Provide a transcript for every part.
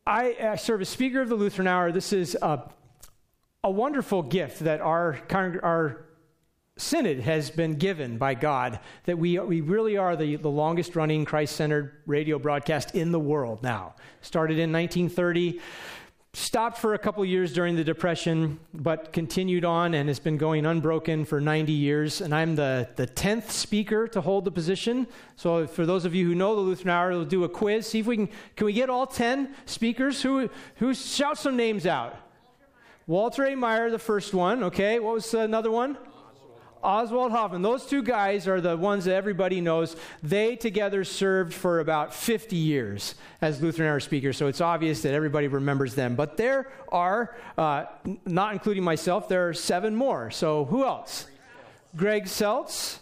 I serve as speaker of the Lutheran Hour. This is a wonderful gift that our synod has been given by God, that we really are the longest running Christ-centered radio broadcast in the world now. Started in 1930, stopped for a couple years during the Depression, but continued on and has been going unbroken for 90 years. And I'm the 10th speaker to hold the position. So for those of you who know the Lutheran Hour, we'll do a quiz. See if we can we get all 10 speakers? Who shout some names out? Walter A. Meyer, the first one. Okay, what was another one? Oswald Hoffman. Those two guys are the ones that everybody knows. They together served for about 50 years as Lutheran Hour speakers, so it's obvious that everybody remembers them. But there are, not including myself, there are 7 more. So who else? Greg Seltz.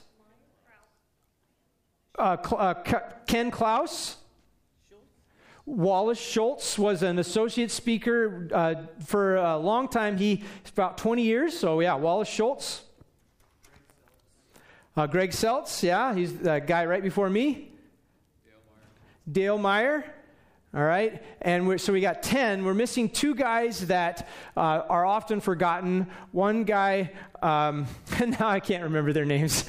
Ken Klaus. Wallace Schultz was an associate speaker for a long time. He's about 20 years, so yeah, Wallace Schultz. Greg Seltz, yeah, he's the guy right before me. Dale Meyer. All right, and so we got 10. We're missing 2 guys that are often forgotten. One guy, now I can't remember their names.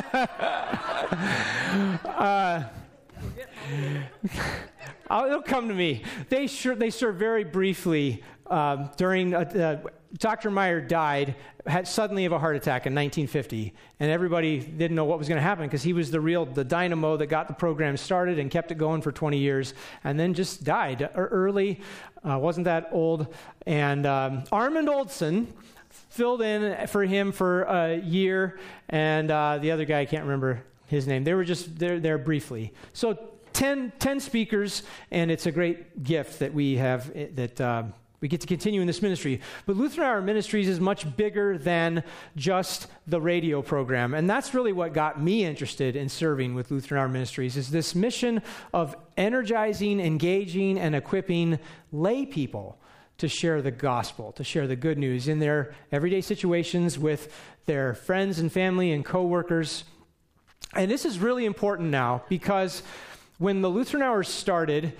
It'll come to me. They served very briefly during. Dr. Meyer died suddenly of a heart attack in 1950, and everybody didn't know what was going to happen because he was the dynamo that got the program started and kept it going for 20 years, and then just died early. Wasn't that old? And Armand Olson filled in for him for a year, and the other guy, I can't remember his name. They were just there briefly. So 10 speakers, and it's a great gift that we have that we get to continue in this ministry. But Lutheran Hour Ministries is much bigger than just the radio program. And that's really what got me interested in serving with Lutheran Hour Ministries, is this mission of energizing, engaging, and equipping lay people to share the gospel, to share the good news in their everyday situations with their friends and family and coworkers. And this is really important now because when the Lutheran Hour started,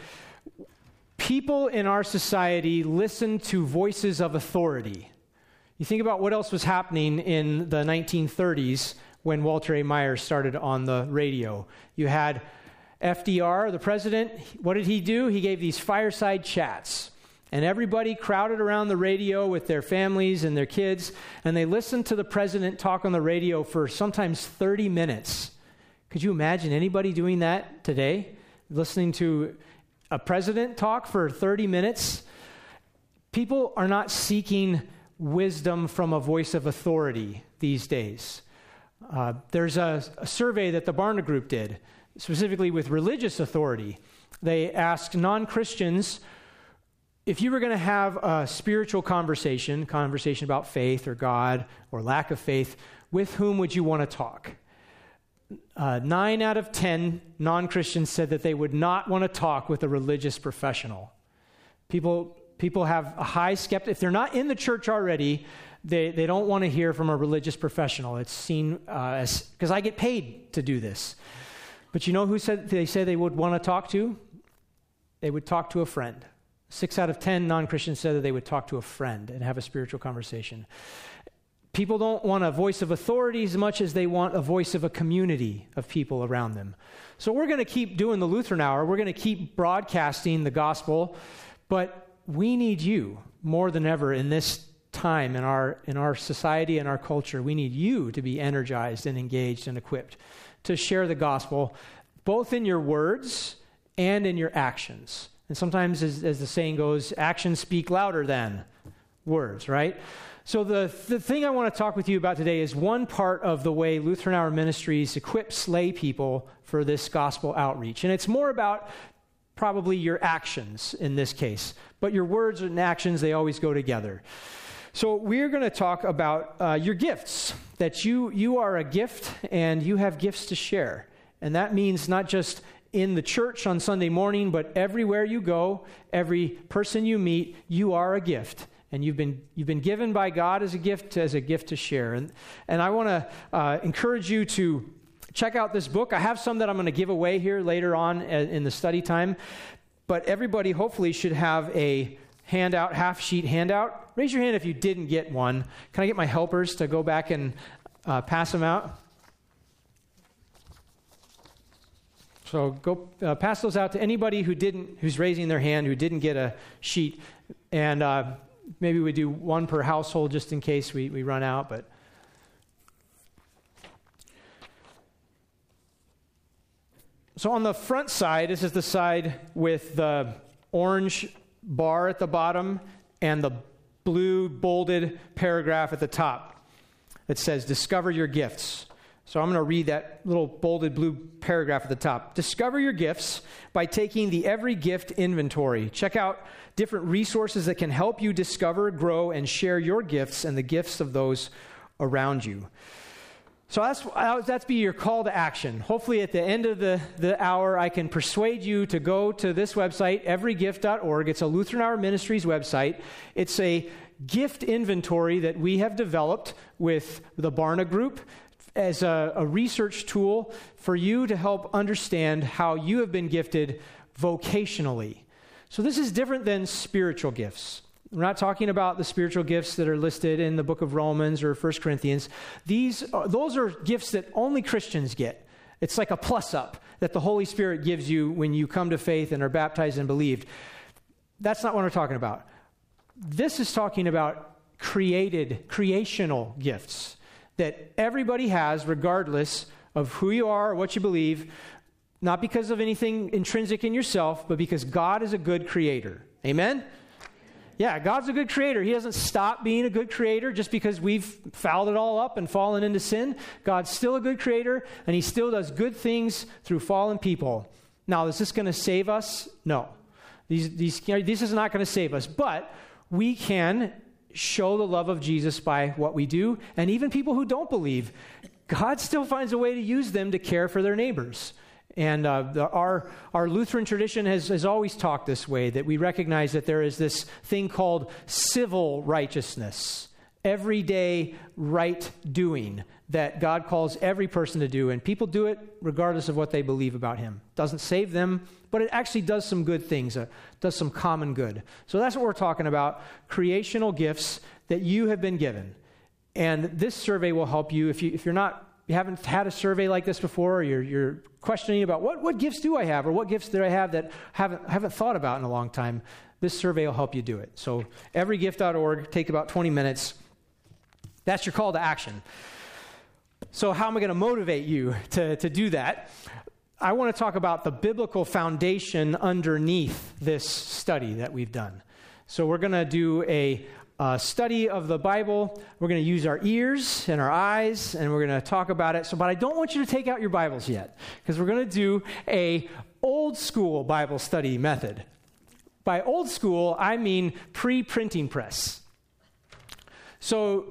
people in our society listened to voices of authority. You think about what else was happening in the 1930s when Walter A. Meyer started on the radio. You had FDR, the president. What did he do? He gave these fireside chats. And everybody crowded around the radio with their families and their kids, and they listened to the president talk on the radio for sometimes 30 minutes. Could you imagine anybody doing that today? Listening to a president talk for 30 minutes? People are not seeking wisdom from a voice of authority these days. There's a survey that the Barna Group did, specifically with religious authority. They asked non-Christians, if you were going to have a spiritual conversation about faith or God or lack of faith, with whom would you want to talk? 9 out of 10 non-Christians said that they would not want to talk with a religious professional. People have a high skepticism. If they're not in the church already, they don't want to hear from a religious professional. It's seen as, because I get paid to do this. But you know who said they would want to talk to? They would talk to a friend. 6 out of 10 non-Christians said that they would talk to a friend and have a spiritual conversation. People don't want a voice of authority as much as they want a voice of a community of people around them. So we're going to keep doing the Lutheran Hour. We're going to keep broadcasting the gospel, but we need you more than ever in this time in our society and our culture. We need you to be energized and engaged and equipped to share the gospel, both in your words and in your actions. And sometimes, as the saying goes, actions speak louder than words, right? So the thing I want to talk with you about today is one part of the way Lutheran Hour Ministries equips lay people for this gospel outreach. And it's more about probably your actions in this case. But your words and actions, they always go together. So we're going to talk about your gifts, that you are a gift and you have gifts to share. And that means not just in the church on Sunday morning, but everywhere you go, every person you meet, you are a gift. And you've been given by God as a gift to share. And I want to encourage you to check out this book. I have some that I'm going to give away here later on in the study time. but everybody hopefully should have a handout, half-sheet handout. Raise your hand if you didn't get one. Can I get my helpers to go back and pass them out? So go pass those out to anybody who's raising their hand, who didn't get a sheet. And maybe we do one per household just in case we run out. But so on the front side, this is the side with the orange bar at the bottom and the blue bolded paragraph at the top that says, discover your gifts. So I'm going to read that little bolded blue paragraph at the top. Discover your gifts by taking the Every Gift inventory. Check out different resources that can help you discover, grow, and share your gifts and the gifts of those around you. So that's be your call to action. Hopefully at the end of the hour, I can persuade you to go to this website, everygift.org. It's a Lutheran Hour Ministries website. It's a gift inventory that we have developed with the Barna Group as a research tool for you to help understand how you have been gifted vocationally. So this is different than spiritual gifts. We're not talking about the spiritual gifts that are listed in the book of Romans or 1 Corinthians. Those are gifts that only Christians get. It's like a plus up that the Holy Spirit gives you when you come to faith and are baptized and believed. That's not what we're talking about. This is talking about creational gifts that everybody has regardless of who you are or what you believe, not because of anything intrinsic in yourself, but because God is a good creator. Amen? Yeah, God's a good creator. He doesn't stop being a good creator just because we've fouled it all up and fallen into sin. God's still a good creator, and he still does good things through fallen people. Now, is this going to save us? No. This is not going to save us, but we can show the love of Jesus by what we do, and even people who don't believe, God still finds a way to use them to care for their neighbors. And our Lutheran tradition has always talked this way, that we recognize that there is this thing called civil righteousness, everyday right doing that God calls every person to do, and people do it regardless of what they believe about him. Doesn't save them, but it actually does some good things, does some common good. So that's what we're talking about, creational gifts that you have been given. And this survey will help you if you haven't had a survey like this before, or you're questioning about what gifts do I have, or what gifts do I have that haven't thought about in a long time. This survey will help you do it. So everygift.org, take about 20 minutes. That's your call to action. So how am I going to motivate you to do that? I want to talk about the biblical foundation underneath this study that we've done. So we're going to do a study of the Bible. We're going to use our ears and our eyes, and we're going to talk about it. But I don't want you to take out your Bibles yet, because we're going to do a old school Bible study method. By old school, I mean pre-printing press. So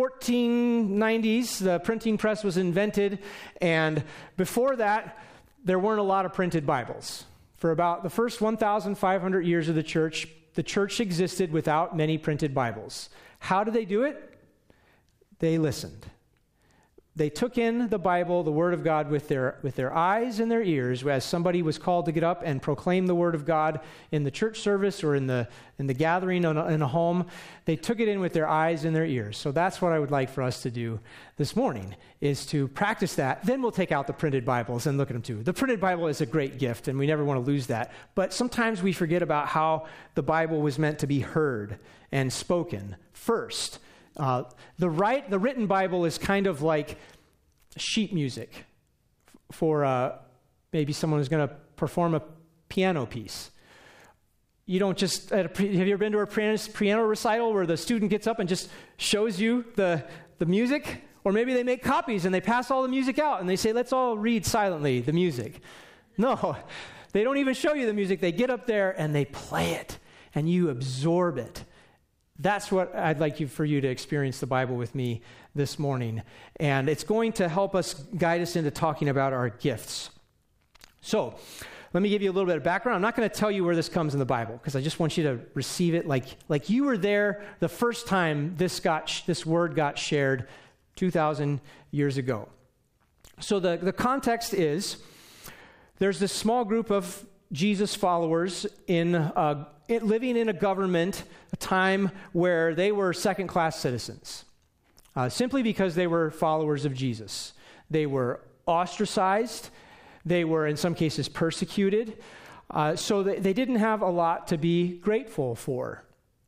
1490s, the printing press was invented, and before that, there weren't a lot of printed Bibles. For about the first 1,500 years of the church existed without many printed Bibles. How did they do it? They listened. They took in the Bible, the Word of God, with their eyes and their ears, as somebody was called to get up and proclaim the Word of God in the church service or in the gathering in a home. They took it in with their eyes and their ears. So that's what I would like for us to do this morning, is to practice that. Then we'll take out the printed Bibles and look at them too. The printed Bible is a great gift, and we never want to lose that. But sometimes we forget about how the Bible was meant to be heard and spoken first. The written Bible is kind of like sheet music for maybe someone who's going to perform a piano piece. You don't just, have you ever been to a piano recital where the student gets up and just shows you the music? Or maybe they make copies and they pass all the music out and they say, let's all read silently the music. No, they don't even show you the music. They get up there and they play it, and you absorb it. That's what I'd like for you to experience the Bible with me this morning. And it's going to help us guide us into talking about our gifts. So let me give you a little bit of background. I'm not going to tell you where this comes in the Bible, because I just want you to receive it like you were there the first time this word got shared 2,000 years ago. So the context is, there's this small group of Jesus followers living in a government, a time where they were second-class citizens, simply because they were followers of Jesus. They were ostracized. They were, in some cases, persecuted. So they didn't have a lot to be grateful for.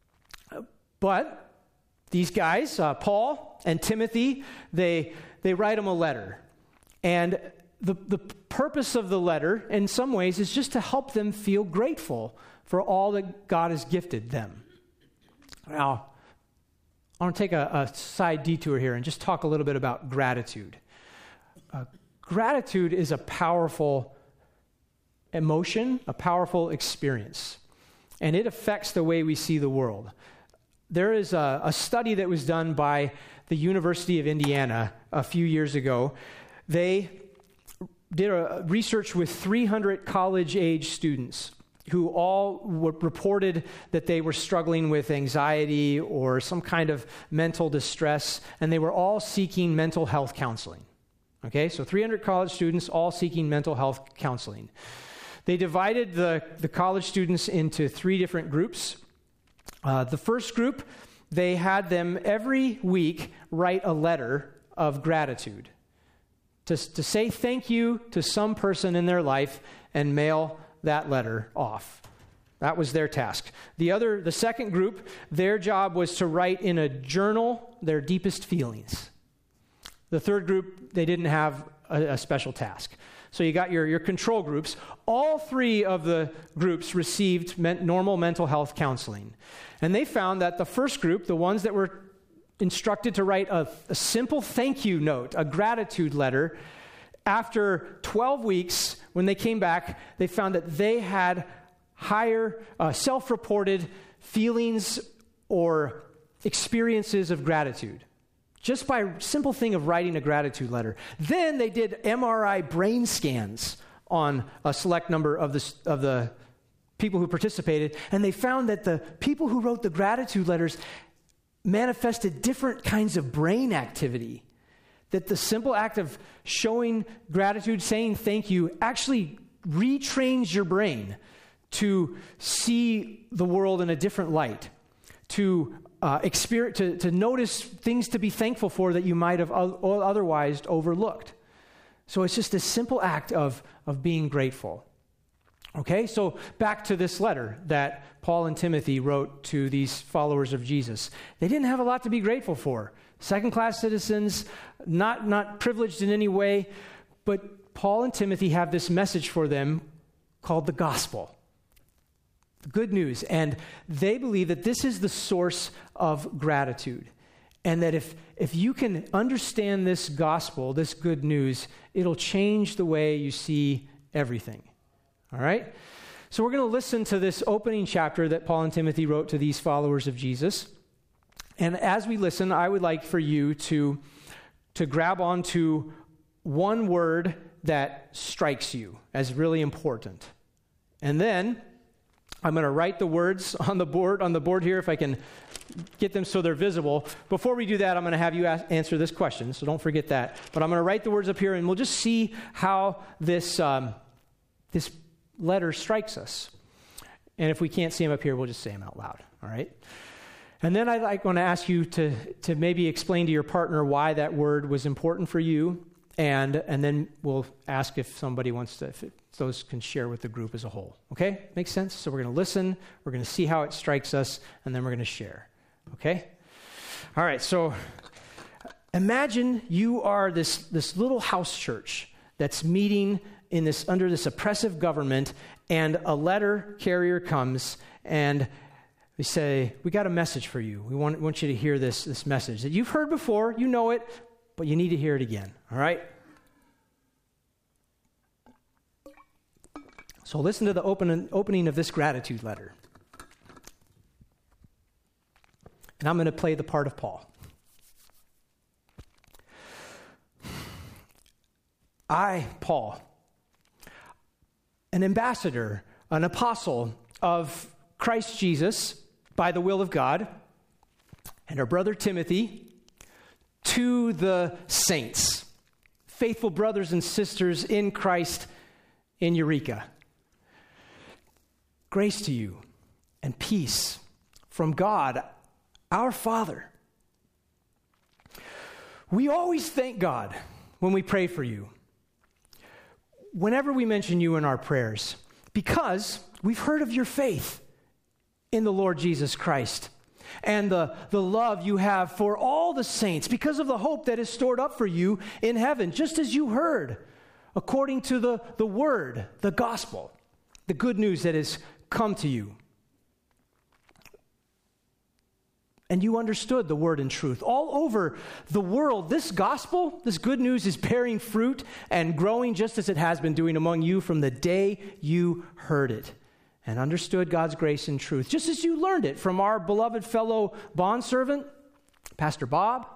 But these guys, Paul and Timothy, they write them a letter. And the purpose of the letter, in some ways, is just to help them feel grateful for all that God has gifted them. Now, I want to take a side detour here and just talk a little bit about gratitude. Gratitude is a powerful emotion, a powerful experience, and it affects the way we see the world. There is a study that was done by the University of Indiana a few years ago. They did a research with 300 college-age students who all reported that they were struggling with anxiety or some kind of mental distress, and they were all seeking mental health counseling. Okay, so 300 college students all seeking mental health counseling. They divided the college students into 3 different groups. The first group, they had them every week write a letter of gratitude to say thank you to some person in their life and mail that letter off. That was their task. The second group, their job was to write in a journal their deepest feelings. The third group, they didn't have a special task. So you got your control groups. All 3 of the groups received normal mental health counseling. And they found that the first group, the ones that were instructed to write a simple thank you note, a gratitude letter, after 12 weeks, when they came back, they found that they had higher self-reported feelings or experiences of gratitude, just by a simple thing of writing a gratitude letter. Then they did MRI brain scans on a select number of the people who participated, and they found that the people who wrote the gratitude letters manifested different kinds of brain activity. That the simple act of showing gratitude, saying thank you, actually retrains your brain to see the world in a different light, to notice things to be thankful for that you might have otherwise overlooked. So it's just a simple act of being grateful. Okay, so back to this letter that Paul and Timothy wrote to these followers of Jesus. They didn't have a lot to be grateful for. Second-class citizens, not privileged in any way, but Paul and Timothy have this message for them called the gospel. The good news. And they believe that this is the source of gratitude. And that if you can understand this gospel, this good news, it'll change the way you see everything. All right? So we're going to listen to this opening chapter that Paul and Timothy wrote to these followers of Jesus. And as we listen, I would like for you to grab onto one word that strikes you as really important. And then I'm going to write the words on the board here, if I can get them so they're visible. Before we do that, I'm going to have you answer this question, so don't forget that. But I'm going to write the words up here, and we'll just see how this letter strikes us. And if we can't see them up here, we'll just say them out loud, all right? And then I want to ask you to maybe explain to your partner why that word was important for you, and then we'll ask if somebody wants to, if those can share with the group as a whole. Okay? Makes sense? So we're going to listen, we're going to see how it strikes us, and then we're going to share. Okay? All right, so imagine you are this little house church that's meeting under this oppressive government, and a letter carrier comes, and we say, we got a message for you. We want you to hear this message that you've heard before, you know it, but you need to hear it again, all right? So listen to the opening of this gratitude letter. And I'm going to play the part of Paul. I, Paul, an ambassador, an apostle of Christ Jesus, by the will of God, and our brother Timothy, to the saints, faithful brothers and sisters in Christ in Eureka. Grace to you and peace from God, our Father. We always thank God when we pray for you, whenever we mention you in our prayers, because we've heard of your faith in the Lord Jesus Christ and the love you have for all the saints because of the hope that is stored up for you in heaven, just as you heard, according to the word, the gospel, the good news that has come to you. And you understood the word in truth. All over the world, this gospel, this good news is bearing fruit and growing just as it has been doing among you from the day you heard it and understood God's grace and truth, just as you learned it from our beloved fellow bondservant, Pastor Bob.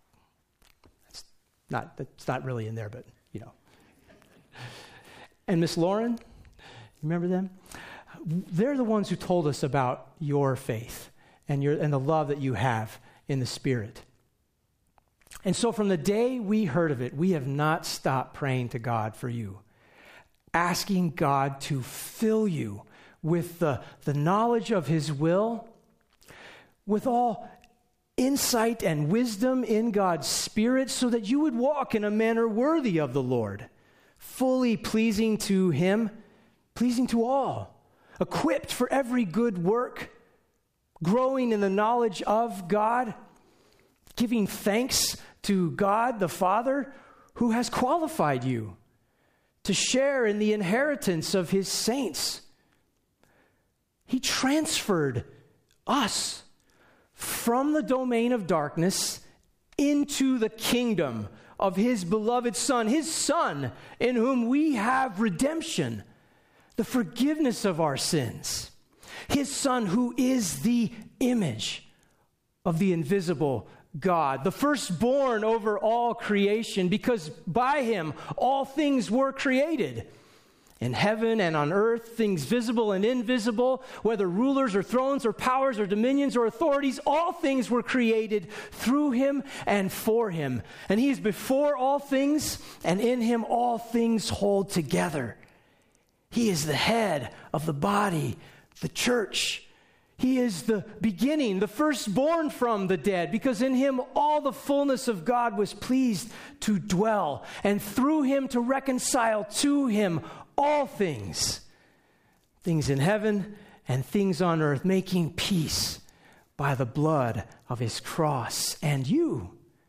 That's not really in there, but you know. And Miss Lauren, remember them? They're the ones who told us about your faith and the love that you have in the Spirit. And so from the day we heard of it, we have not stopped praying to God for you, asking God to fill you with the knowledge of his will, with all insight and wisdom in God's Spirit, so that you would walk in a manner worthy of the Lord, fully pleasing to him, pleasing to all, equipped for every good work, growing in the knowledge of God, giving thanks to God the Father who has qualified you to share in the inheritance of his saints. He transferred us from the domain of darkness into the kingdom of his beloved Son in whom we have redemption, the forgiveness of our sins. His Son who is the image of the invisible God, the firstborn over all creation, because by him all things were created. In heaven and on earth, things visible and invisible, whether rulers or thrones or powers or dominions or authorities, all things were created through him and for him. And he is before all things, and in him all things hold together. He is the head of the body, the church. He is the beginning, the firstborn from the dead, because in him all the fullness of God was pleased to dwell, and through him to reconcile to him all things, things in heaven and things on earth, making peace by the blood of his cross. And you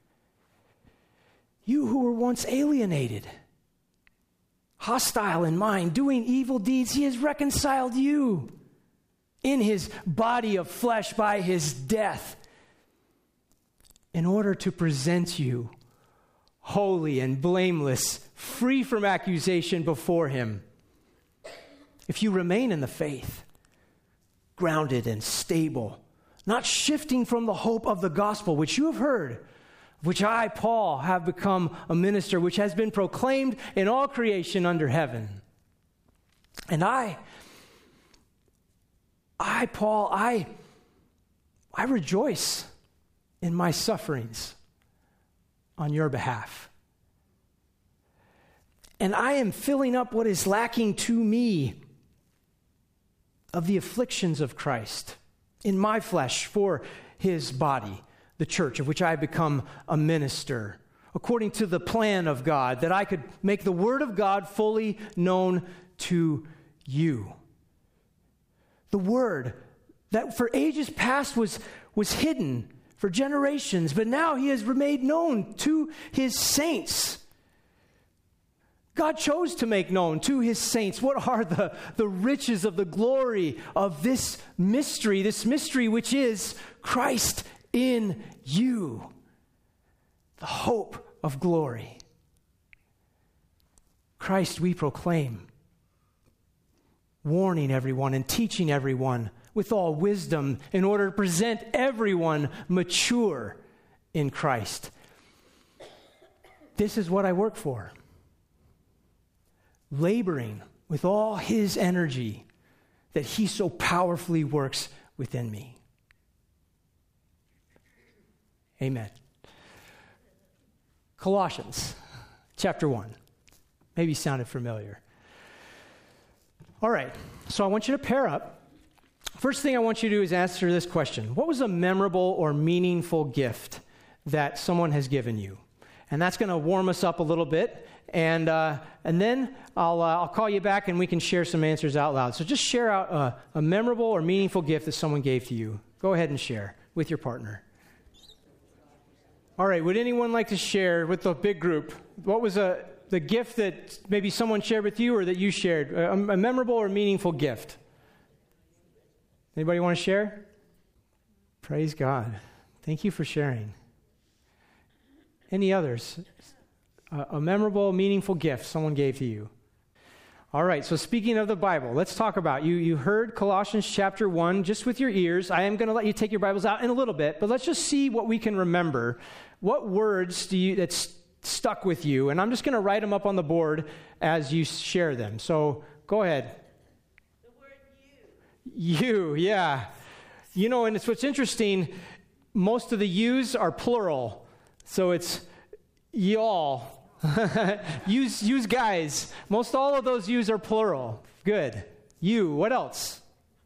who were once alienated, hostile in mind, doing evil deeds, he has reconciled you in his body of flesh by his death, in order to present you holy and blameless, free from accusation before him. If you remain in the faith, grounded and stable, not shifting from the hope of the gospel which you have heard, which I, Paul, have become a minister, which has been proclaimed in all creation under heaven. And I, Paul, I rejoice in my sufferings on your behalf. And I am filling up what is lacking to me of the afflictions of Christ in my flesh for his body, the church, of which I become a minister, according to the plan of God, that I could make the word of God fully known to you. The word that for ages past was hidden for generations, but now he has made known to his saints. God chose to make known to his saints what are the riches of the glory of this mystery which is Christ in you, the hope of glory. Christ we proclaim, warning everyone and teaching everyone with all wisdom in order to present everyone mature in Christ. This is what I work for, laboring with all his energy that he so powerfully works within me. Amen. Colossians chapter 1. Maybe sounded familiar. All right, so I want you to pair up First thing I want you to do is answer this question. What was a memorable or meaningful gift that someone has given you? And that's going to warm us up a little bit. And then I'll call you back and we can share some answers out loud. So just share out a memorable or meaningful gift that someone gave to you. Go ahead and share with your partner. All right, would anyone like to share with the big group? What was the gift that maybe someone shared with you or that you shared? A memorable or meaningful gift? Anybody want to share? Praise God. Thank you for sharing. Any others? A memorable, meaningful gift someone gave to you. All right, so speaking of the Bible, let's talk about, you heard Colossians chapter 1 just with your ears. I am going to let you take your Bibles out in a little bit, but let's just see what we can remember. What words that's stuck with you? And I'm just going to write them up on the board as you share them. So go ahead. The word you. You, yeah. You know, and it's what's interesting, most of the yous are plural. So it's y'all. Use guys. Most all of those yous are plural. Good. You. What else?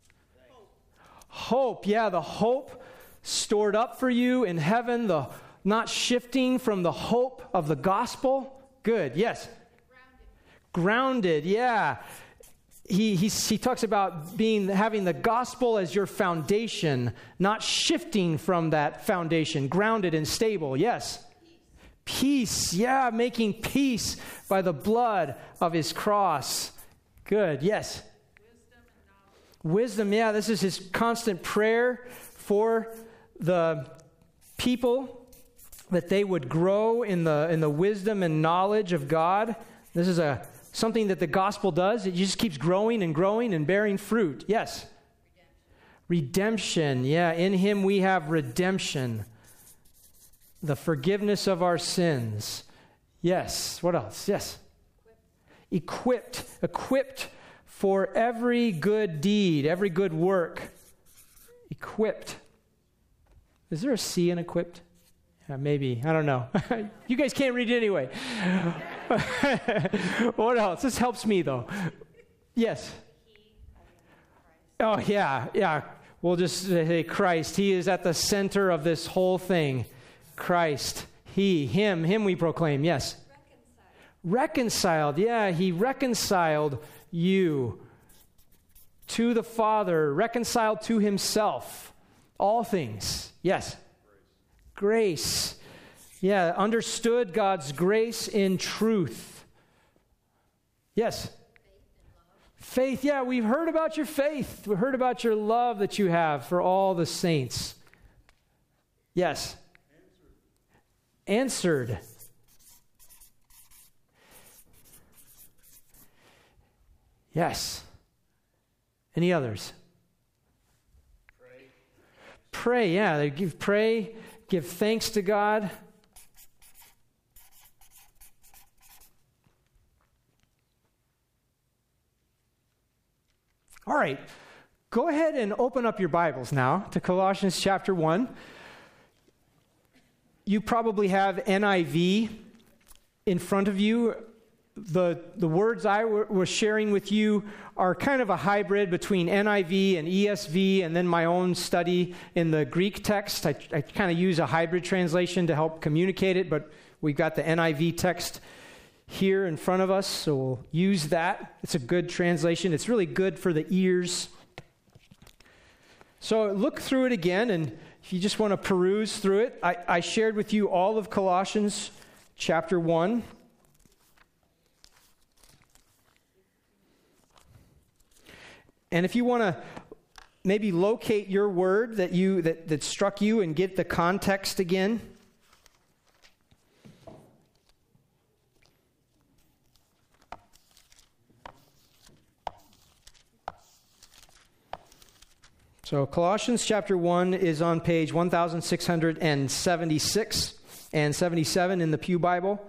Hope. Yeah, the hope stored up for you in heaven, the not shifting from the hope of the gospel. Good. Yes. Grounded. Yeah. He talks about having the gospel as your foundation, not shifting from that foundation, grounded and stable. Yes. Peace, yeah, making peace by the blood of his cross. Good, yes. Wisdom, yeah, this is his constant prayer for the people, that they would grow in the wisdom and knowledge of God. This is something that the gospel does. It just keeps growing and growing and bearing fruit. Yes. Redemption, yeah, in him we have redemption. The forgiveness of our sins. Yes. What else? Yes. Equipped for every good deed, every good work. Equipped. Is there a C in equipped? Yeah, maybe. I don't know. You guys can't read it anyway. What else? This helps me, though. Yes. Oh, yeah. We'll just say Christ. He is at the center of this whole thing. Christ, him we proclaim, yes. Reconciled, yeah, he reconciled you to the Father, reconciled to himself, all things, yes. Grace, yeah, understood God's grace in truth. Yes. Faith, yeah, we've heard about your faith. We've heard about your love that you have for all the saints. Yes. Answered. Yes. Any others? Pray, yeah. They pray, give thanks to God. All right. Go ahead and open up your Bibles now to Colossians chapter 1. You probably have NIV in front of you. The words I was sharing with you are kind of a hybrid between NIV and ESV, and then my own study in the Greek text. I kind of use a hybrid translation to help communicate it, but we've got the NIV text here in front of us, so we'll use that. It's a good translation. It's really good for the ears. So look through it again, and if you just want to peruse through it, I shared with you all of Colossians chapter 1. And if you want to maybe locate your word that struck you and get the context again. So Colossians chapter 1 is on page 1676 and 77 in the Pew Bible.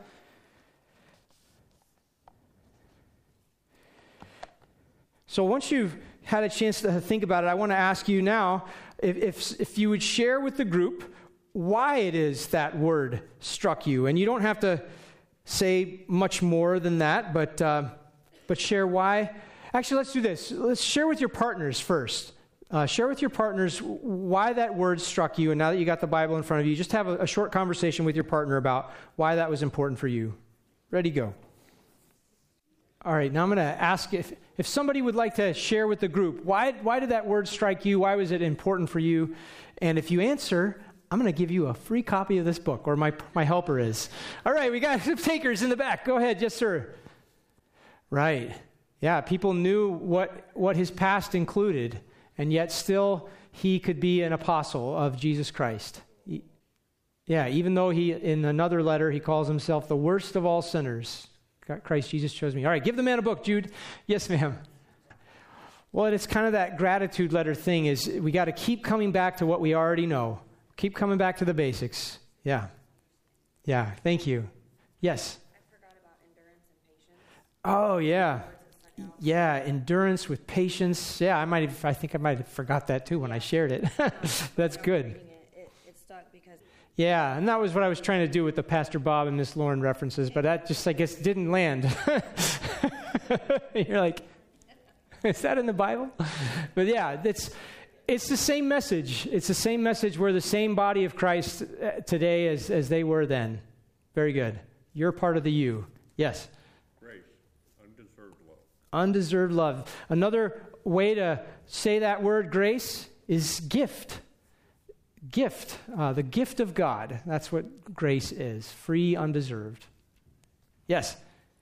So once you've had a chance to think about it, I want to ask you now if you would share with the group why it is that word struck you. And you don't have to say much more than that, but share why. Actually, let's do this. Let's share with your partners first. Share with your partners why that word struck you, and now that you got the Bible in front of you, just have a short conversation with your partner about why that was important for you. Ready, go. All right, now I'm going to ask if somebody would like to share with the group, why did that word strike you? Why was it important for you? And if you answer, I'm going to give you a free copy of this book, or my helper is. All right, we got some takers in the back. Go ahead. Yes, sir. Right. Yeah, people knew what his past included, and yet still he could be an apostle of Jesus Christ. Yeah, even though in another letter, he calls himself the worst of all sinners. Christ Jesus chose me. All right, give the man a book, Jude. Yes, ma'am. Well, it's kind of that gratitude letter thing is we got to keep coming back to what we already know. Keep coming back to the basics. Yeah. Yeah, thank you. Yes? I forgot about endurance and patience. Oh, yeah. Yeah, endurance with patience. Yeah, I think I might have forgot that too when I shared it. That's good. It stuck because... Yeah, and that was what I was trying to do with the Pastor Bob and Miss Lauren references, but that just, I guess, didn't land. You're like, is that in the Bible? But yeah, it's the same message. It's the same message. We're the same body of Christ today as they were then. Very good. You're part of the you. Yes? Grace, undeserved love. Undeserved love. Another way to say that word, grace, is gift. Gift. The gift of God. That's what grace is. Free, undeserved. Yes?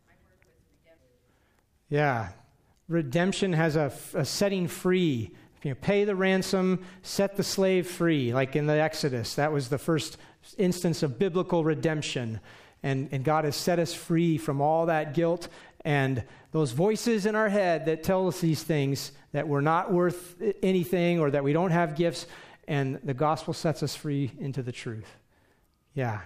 Yeah. Redemption has a setting free. Pay the ransom, set the slave free, like in the Exodus. That was the first instance of biblical redemption. And God has set us free from all that guilt and those voices in our head that tell us these things, that we're not worth anything or that we don't have gifts. And the gospel sets us free into the truth. Yeah.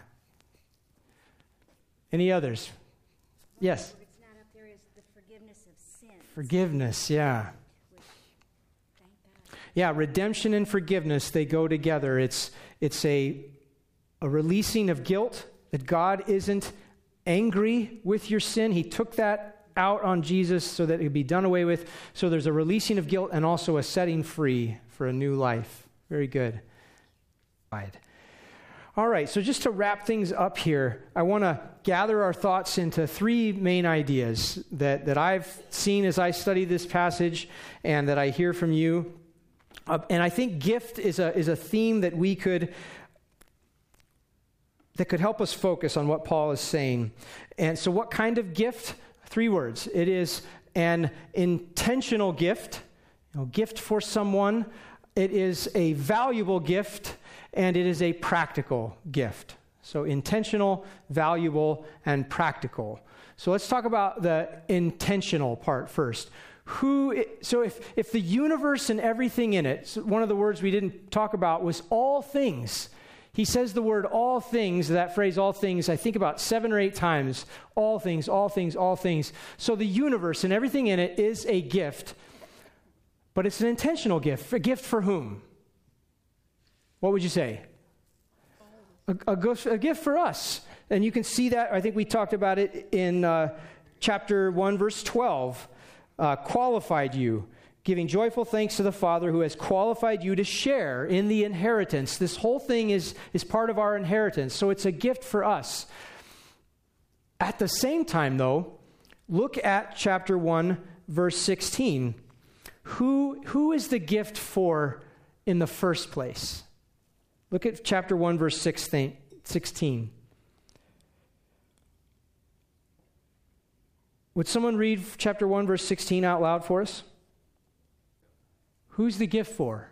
Any others? Yes? It's not up there, is the forgiveness of sin. Forgiveness, yeah. Thank God. Yeah, redemption and forgiveness, they go together. It's a releasing of guilt, that God isn't angry with your sin. He took that out on Jesus so that it could be done away with. So there's a releasing of guilt and also a setting free for a new life. Very good. All right, so just to wrap things up here, I want to gather our thoughts into three main ideas that I've seen as I study this passage and that I hear from you. And I think gift is a theme that could help us focus on what Paul is saying. And so what kind of gift? 3 words. It is an intentional gift, gift for someone. It is a valuable gift, and it is a practical gift. So intentional, valuable, and practical. So let's talk about the intentional part first. So if the universe and everything in it, so one of the words we didn't talk about was all things. He says the word all things, that phrase all things, I think about 7 or 8 times. All things, all things, all things. So the universe and everything in it is a gift, but it's an intentional gift. A gift for whom? What would you say? A gift for us. And you can see that, I think we talked about it in chapter 1, verse 12. Qualified you, giving joyful thanks to the Father who has qualified you to share in the inheritance. This whole thing is part of our inheritance, so it's a gift for us. At the same time, though, look at chapter 1, verse 16. Who is the gift for in the first place? Look at chapter 1, verse 16. Would someone read chapter 1, verse 16 out loud for us? Who's the gift for?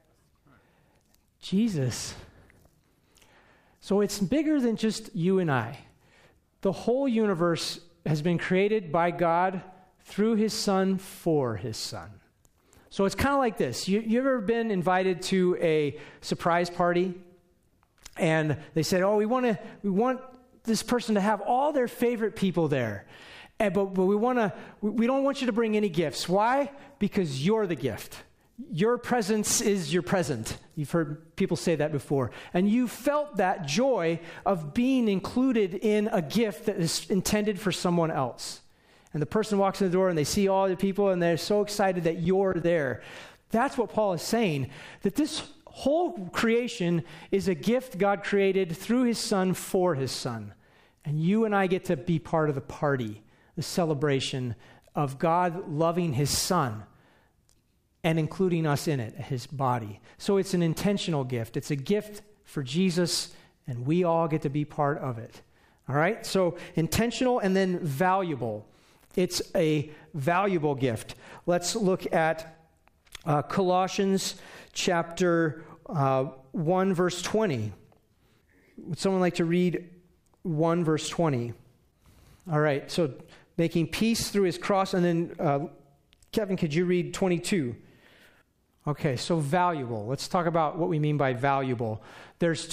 Jesus. So it's bigger than just you and I. The whole universe has been created by God through his Son for his Son. So it's kind of like this. You ever been invited to a surprise party? And they said, we want this person to have all their favorite people there. But we don't want you to bring any gifts. Why? Because you're the gift. Your presence is your present. You've heard people say that before. And you felt that joy of being included in a gift that is intended for someone else. And the person walks in the door and they see all the people and they're so excited that you're there. That's what Paul is saying, that this whole creation is a gift God created through his Son for his Son. And you and I get to be part of the party, the celebration of God loving his Son and including us in it, his body. So it's an intentional gift. It's a gift for Jesus, and we all get to be part of it. All right? So intentional and then valuable. It's a valuable gift. Let's look at Colossians chapter 1, verse 20. Would someone like to read 1, verse 20? All right, so making peace through his cross, and then Kevin, could you read 22? Okay, so valuable. Let's talk about what we mean by valuable. There's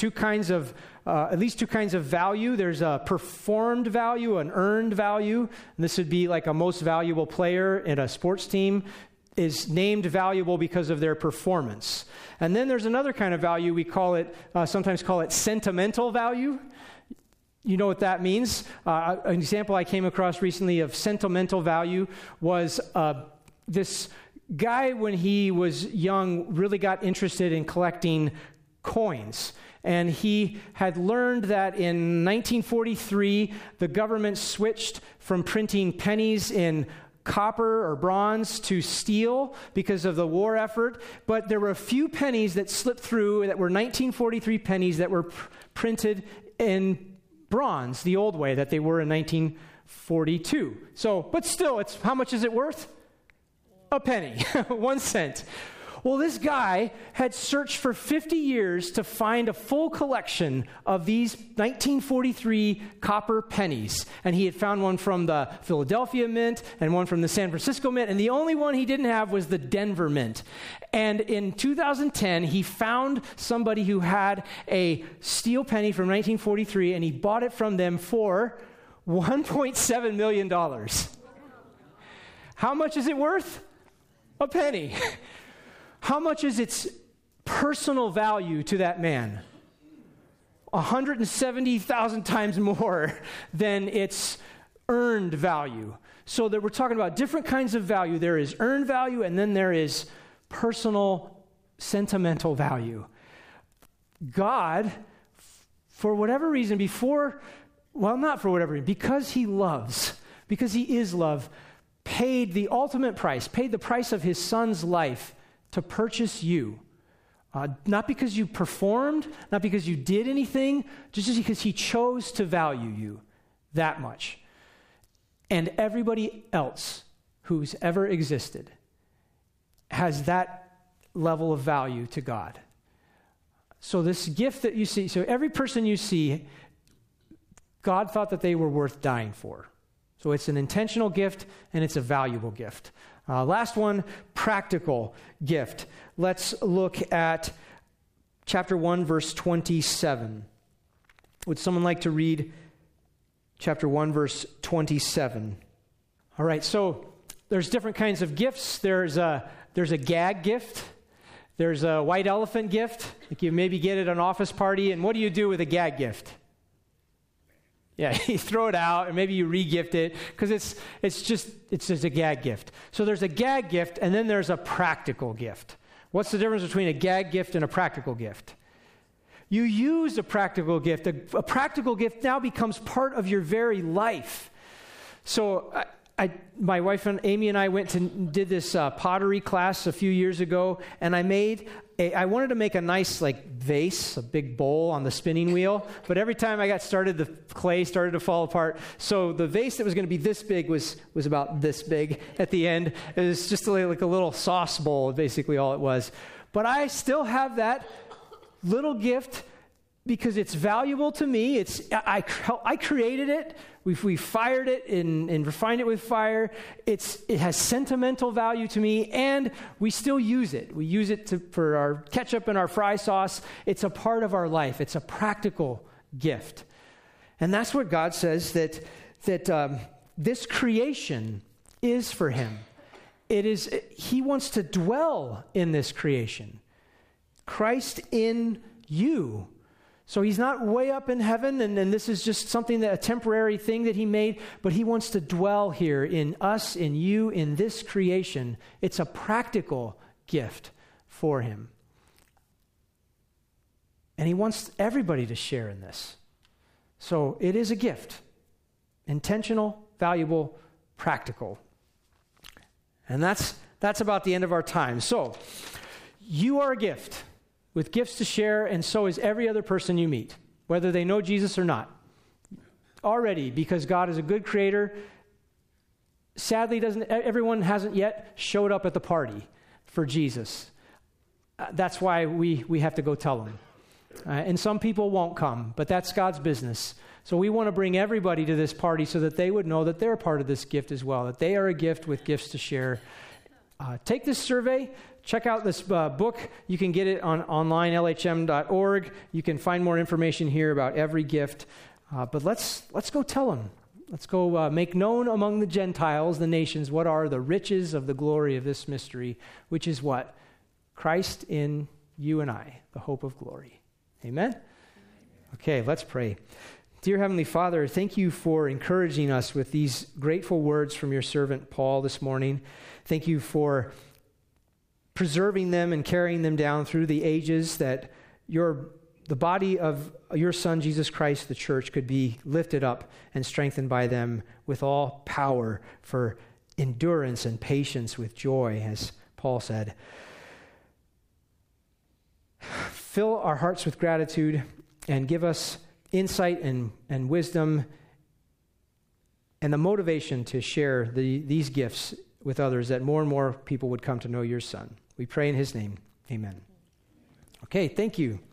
at least two kinds of value. There's a performed value, an earned value. And this would be like a most valuable player in a sports team is named valuable because of their performance. And then there's another kind of value. We sometimes call it sentimental value. You know what that means? An example I came across recently of sentimental value was this guy, when he was young, really got interested in collecting coins. And he had learned that in 1943, the government switched from printing pennies in copper or bronze to steel because of the war effort. But there were a few pennies that slipped through that were 1943 pennies that were printed in bronze, the old way that they were in 1942. So, but still, how much is it worth? A penny, 1 cent. Well, this guy had searched for 50 years to find a full collection of these 1943 copper pennies. And he had found one from the Philadelphia Mint and one from the San Francisco Mint. And the only one he didn't have was the Denver Mint. And in 2010, he found somebody who had a steel penny from 1943, and he bought it from them for $1.7 million. How much is it worth? A penny. How much is its personal value to that man? 170,000 times more than its earned value. So that we're talking about different kinds of value. There is earned value, and then there is personal, sentimental value. God, for whatever reason, not for whatever reason, because he loves, because he is love, paid the ultimate price, paid the price of his Son's life to purchase you. Not because you performed, not because you did anything, just because he chose to value you that much. And everybody else who's ever existed has that level of value to God. So this gift that you see, so every person you see, God thought that they were worth dying for. So it's an intentional gift, and it's a valuable gift. Last one, practical gift. Let's look at chapter 1, verse 27. Would someone like to read chapter 1, verse 27? All right, so there's different kinds of gifts. There's a gag gift. There's a white elephant gift. Like you maybe get at an office party, and what do you do with a gag gift? Yeah, you throw it out, and maybe you re-gift it, because it's just a gag gift. So there's a gag gift, and then there's a practical gift. What's the difference between a gag gift and a practical gift? You use a practical gift. A practical gift now becomes part of your very life. So my wife and Amy and I did this pottery class a few years ago, and I wanted to make a nice vase, a big bowl on the spinning wheel, but every time I got started, the clay started to fall apart. So the vase that was going to be this big was about this big at the end. It was just like a little sauce bowl, basically all it was. But I still have that little gift because it's valuable to me. I created it. We fired it and refined it with fire. It has sentimental value to me, and we still use it. We use it for our ketchup and our fry sauce. It's a part of our life. It's a practical gift. And that's what God says that this creation is for him. He wants to dwell in this creation. Christ in you. So he's not way up in heaven, and this is just a temporary thing that he made, but he wants to dwell here in us, in you, in this creation. It's a practical gift for him. And he wants everybody to share in this. So it is a gift. Intentional, valuable, practical. And that's about the end of our time. So you are a gift with gifts to share, and so is every other person you meet, whether they know Jesus or not. Already, because God is a good creator. Sadly, everyone hasn't yet showed up at the party for Jesus. That's why we have to go tell them. And some people won't come, but that's God's business. So we want to bring everybody to this party so that they would know that they're a part of this gift as well, that they are a gift with gifts to share. Take this survey. Check out this book. You can get it online, lhm.org. You can find more information here about every gift. But let's go tell them. Let's go make known among the Gentiles, the nations, what are the riches of the glory of this mystery, which is what? Christ in you and I, the hope of glory. Amen? Okay, let's pray. Dear Heavenly Father, thank you for encouraging us with these grateful words from your servant Paul this morning. Thank you for preserving them and carrying them down through the ages, that the body of your Son, Jesus Christ, the church, could be lifted up and strengthened by them with all power for endurance and patience with joy, as Paul said. Fill our hearts with gratitude and give us insight and wisdom and the motivation to share these gifts with others, that more and more people would come to know your Son. We pray in his name. Amen. Okay, thank you.